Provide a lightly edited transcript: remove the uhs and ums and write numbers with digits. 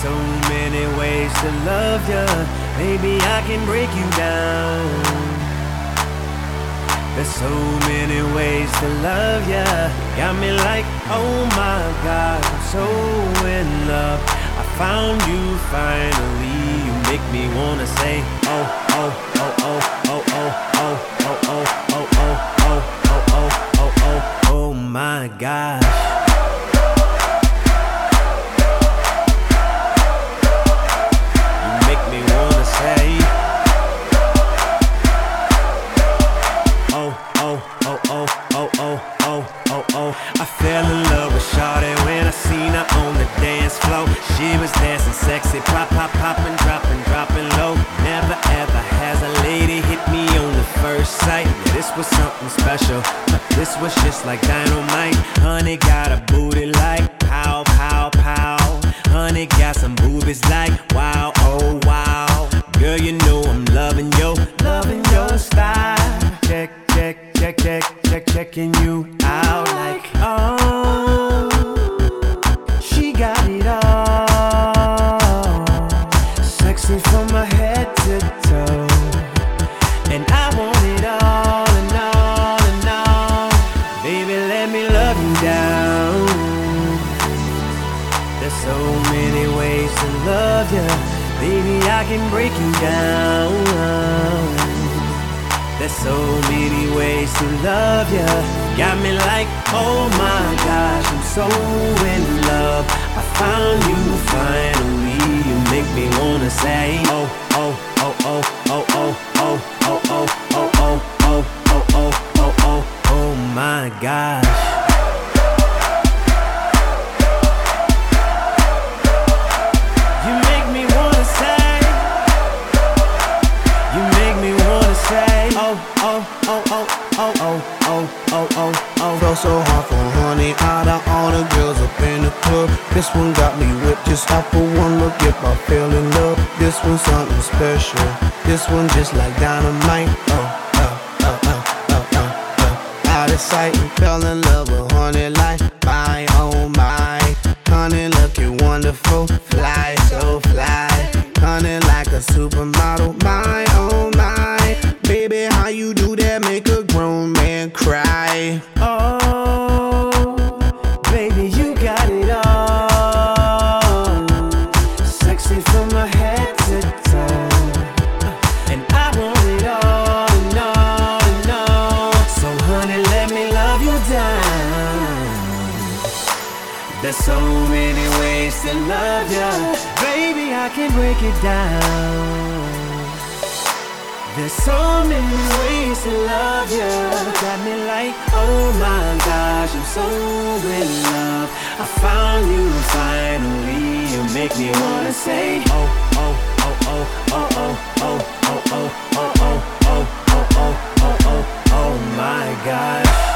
so many ways to love ya. Maybe I can break you down. There's so many ways to love ya. Got me like, oh my God, I'm so in love. I found you finally. You make me wanna say, oh, oh, oh, oh, oh, oh, oh, oh, oh, oh, oh, oh, oh, oh, oh, oh, oh my gosh. I fell in love with Shawty when I seen her on the dance floor. She was dancing sexy, pop, pop, poppin', droppin', droppin' low. Never ever has a lady hit me on the first sight. Yeah, this was something special. This was just like dynamite. Honey got a booty like pow, pow, pow. Honey got some boobies like wow, oh wow. Girl, you know I'm loving your style. Check, check, check, check, check, checking you out like, oh, she got it all. Sexy from her head to toe. And I want it all and all and all. Baby, let me love you down. There's so many ways to love ya. Baby, I can break you down. There's so many ways to love ya. Got me like, oh my gosh, I'm so in love. I found you finally. You make me wanna say, oh, oh, oh, oh, oh, oh, oh, oh, oh, oh, oh, oh, oh, oh, oh, oh, oh my gosh. Fell so hard for honey, out of all the girls up in the club. This one got me whipped just off of one look. If I fell in love, this one's something special. This one just like dynamite. Out of sight and fell in love with honey like my, oh my. Honey looking wonderful, fly, so fly. Honey like a supermodel, my, oh my. Baby, how you do that make a grown man cry? Oh, baby, you got it all. Sexy from my head to toe. And I want it all and all and all. So honey, let me love you down. There's so many ways to love ya. Baby, I can break it down. There's so many ways to love ya. Got me like, oh my gosh, I'm so in love. I found you finally. You make me wanna say, oh, oh, oh, oh, oh, oh, oh, oh, oh, oh, oh, oh, oh, oh, oh, oh, oh my gosh.